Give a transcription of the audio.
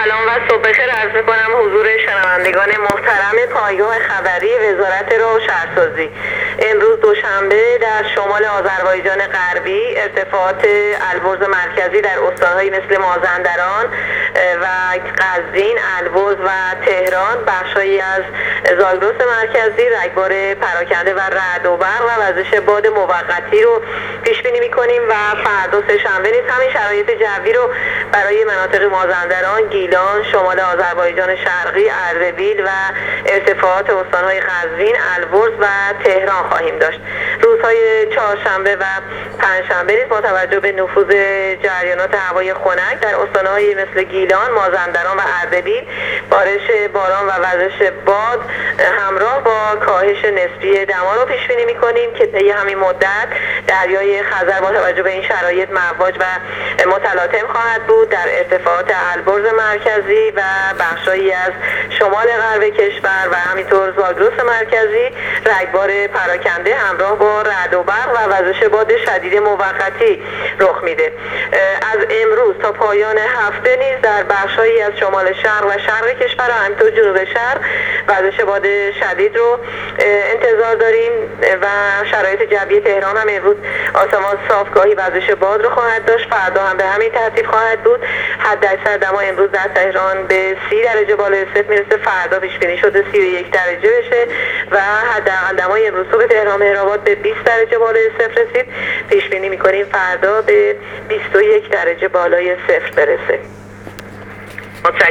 سلام و صبح بخیر عرض می‌کنم حضور شنوندگان محترم پایگاه خبری وزارت راه و شهرسازی. امروز دوشنبه در شمال آذربایجان غربی ارتفاعات البرز مرکزی در استان‌هایی مثل مازندران و قزوین، البرز و تهران، بخش‌هایی از زاگرس مرکزی رگبار پراکنده و رعد و برق و وزش باد موقتی رو پیش بینی می‌کنیم و فردا سه‌شنبه نیز همین شرایط جوی رو برای مناطق مازندران، گیلان، شمال آذربایجان شرقی، اردبیل و ارتفاعات استان‌های قزوین، البرز و تهران خواهیم داشت. روزهای چهارشنبه و پنجشنبه نیز با توجه به نفوذ جریانات هوای خنک در استان‌های مثل گیلان، مازندران و اردبیل، بارش باران و وزش باد همراه با کاهش نسبی دما رو پیش بینی می‌کنیم که طی همین مدت دریای خزر با توجه به این شرایط مواج و متلاطم خواهد بود. در ارتفاعات البرز مرکزی و بخشایی از شمال غرب کشور و همینطور زاگرس مرکزی رگبار پراکنده همراه با رعد و برق و وزش باد شدید موقتی رخ میده. از امروز تا پایان هفته نیز در بخشایی از شمال شرق و شرق کشور و همینطور جنوب شرق وزش باد شدید رو انتظار داریم و شرایط جوی تهران هم امروز آسمان صاف گاهی وزش باد رو خواهد داشت. فردا هم به همین ترتیب خواهد بود. حداکثر دما امروز در تهران به 30 درجه بالای صفر میرسه، فردا پیش بینی شده 31 درجه بشه و حداقل دمای امروز صبح تهران مهرآباد به 20 درجه بالای صفر رسید. پیش بینی می‌کنیم فردا به 21 درجه بالای صفر برسه.